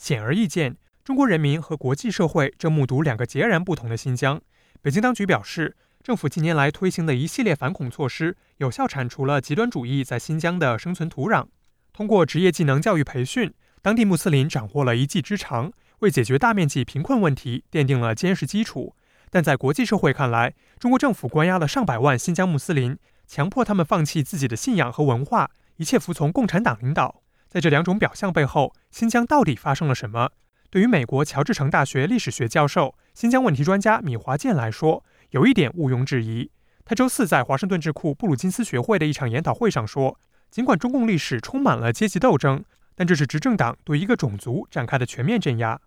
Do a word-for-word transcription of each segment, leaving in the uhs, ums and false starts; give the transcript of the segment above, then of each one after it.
显而易见，中国人民和国际社会正目睹两个截然不同的新疆。北京当局表示，政府近年来推行的一系列反恐措施，有效铲除了极端主义在新疆的生存土壤。通过职业技能教育培训，当地穆斯林掌握了一技之长，为解决大面积贫困问题奠定了坚实基础。但在国际社会看来，中国政府关押了上百万新疆穆斯林，强迫他们放弃自己的信仰和文化，一切服从共产党领导。在这两种表象背后，新疆到底发生了什么？对于美国乔治城大学历史学教授、新疆问题专家米华健来说，有一点毋庸置疑。他周四在华盛顿智库布鲁金斯学会的一场研讨会上说，尽管中共历史充满了阶级斗争，但这是执政党对一个种族展开的全面镇压。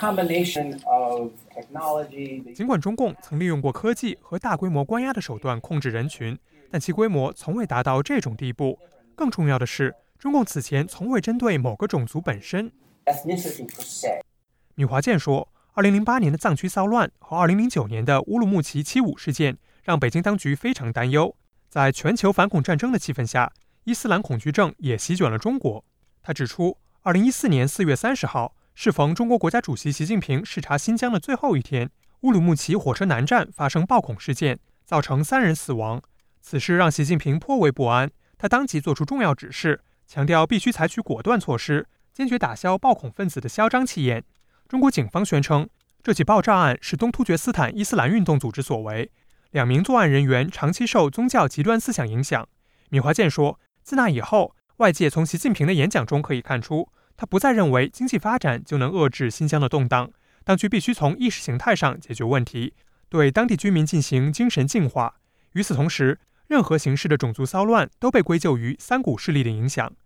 尽管中共曾利用过科技和大规模关押的手段控制人群，但其规模从未达到这种地步。更重要的是，中共此前从未针对某个种族本身。米华健说，二零零八年的藏区骚乱和二零零九年的乌鲁木齐七五事件让北京当局非常担忧。在全球反恐战争的气氛下，伊斯兰恐惧症也席卷了中国。他指出，二零一四年四月三十号，适逢中国国家主席习近平视察新疆的最后一天，乌鲁木齐火车南站发生爆恐事件，造成三人死亡。此事让习近平颇为不安，他当即作出重要指示，强调必须采取果断措施，坚决打消暴恐分子的嚣张气焰。中国警方宣称，这起爆炸案是东突厥斯坦伊斯兰运动组织所为，两名作案人员长期受宗教极端思想影响。米华健说，自那以后，外界从习近平的演讲中可以看出，他不再认为经济发展就能遏制新疆的动荡，当局必须从意识形态上解决问题，对当地居民进行精神净化。与此同时，任何形式的种族骚乱都被归咎于三股势力的影响。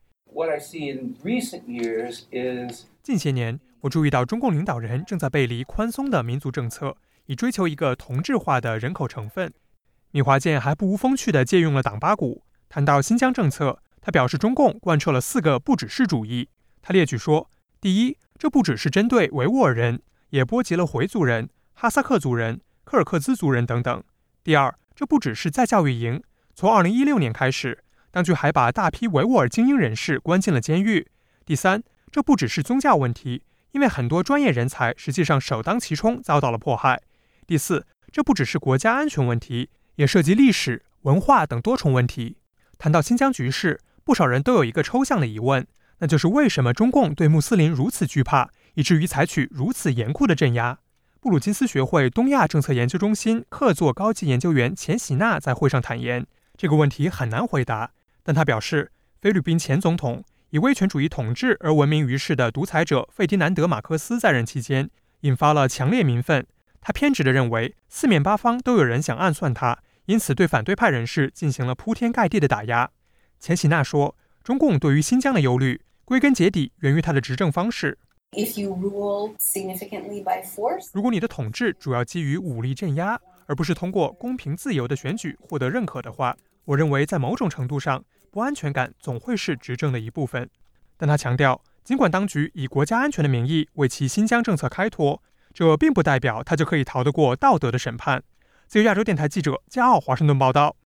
近些年，我注意到中共领导人正在背离宽松的民族政策，以追求一个同质化的人口成分。米华健还不无风趣地借用了党八股，谈到新疆政策，他表示中共贯彻了四个不只是主义。他列举说，第一，这不只是针对维吾尔人，也波及了回族人、哈萨克族人、柯尔克孜族人等等。第二，这不只是再教育营，从二零一六年开始，当局还把大批维吾尔精英人士关进了监狱。第三，这不只是宗教问题，因为很多专业人才实际上首当其冲遭到了迫害。第四，这不只是国家安全问题，也涉及历史、文化等多重问题。谈到新疆局势，不少人都有一个抽象的疑问，那就是为什么中共对穆斯林如此惧怕，以至于采取如此严酷的镇压？布鲁金斯学会东亚政策研究中心客座高级研究员钱喜纳在会上坦言，这个问题很难回答，但他表示，菲律宾前总统以威权主义统治而闻名于世的独裁者费迪南德·马克思在任期间，引发了强烈民愤。他偏执地认为，四面八方都有人想暗算他，因此对反对派人士进行了铺天盖地的打压。钱喜纳说，中共对于新疆的忧虑，归根结底源于他的执政方式。 If you rule significantly by force, 如果你的统治主要基于武力镇压，而不是通过公平自由的选举获得认可的话，我认为在某种程度上，不安全感总会是执政的一部分。但他强调，尽管当局以国家安全的名义为其新疆政策开脱，这并不代表他就可以逃得过道德的审判。自由亚洲电台记者加奥华盛顿报道。